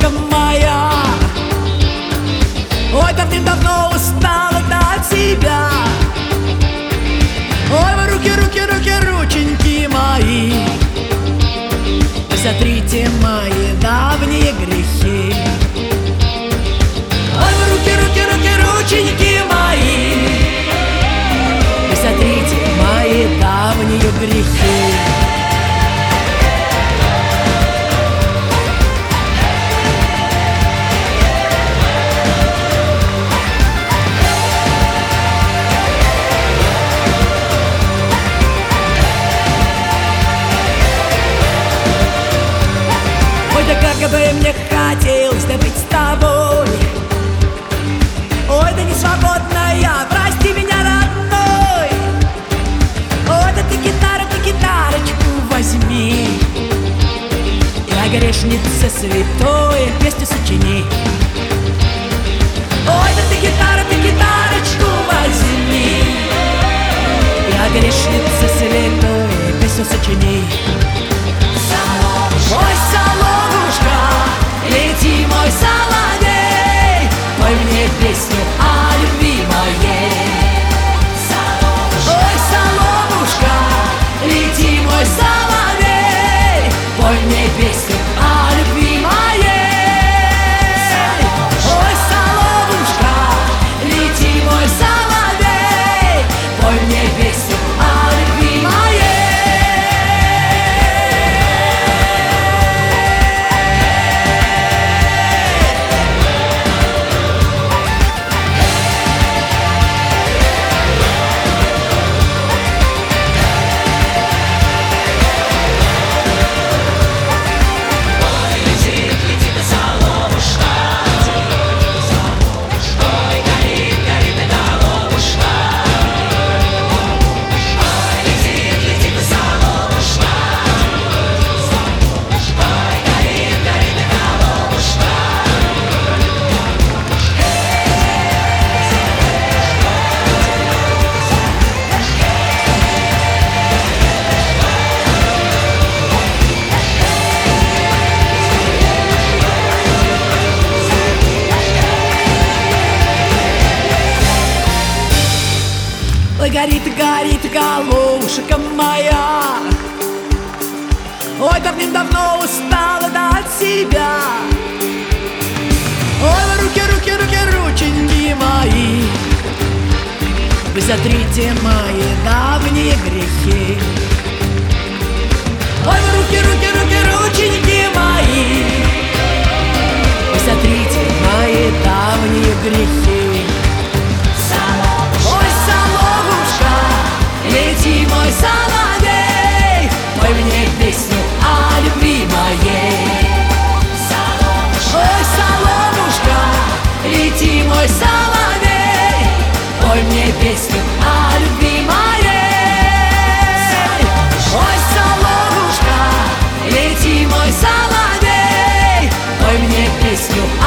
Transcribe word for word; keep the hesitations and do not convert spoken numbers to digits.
соловушка моя. Ой, давным-давно устала от тебя. Ой, вы руки, руки, руки, рученьки мои, вы сотрите мои давние грехи. Ой, вы руки, руки, руки, рученьки мои, вы сотрите мои давние грехи. Да как бы мне хотелось да быть с тобой. Ой, да не свободна я, прости меня, родной. Ой, да ты гитару, ты гитарочку возьми, я грешница святой, песню сочини. Ой, да ты гитару, ты гитарочку возьми, я грешница святой, песню сочини. Ой, соловушка, лети, мой соловей, пой мне песню о любви моей. Ой, соловушка, лети, мой соловей, пой мне песню о любви моей. Ой, соловушка, лети, мой соловей, пой мне песню о любви моей. Ой, горит, горит головушка моя. Ой, давным-давно устала от себя. Ой, вы руки, руки, руки, рученьки мои, вы сотрите мои давние грехи. Ой, вы руки, руки, руки, рученьки мои, вы сотрите мои давние грехи. Лети, мой соловей, пой мне песню о любви моей. Ой, соловушка, лети, мой соловей, пой мне песню о любви моей. Ой, соловушка, лети, мой соловей, пой мне песню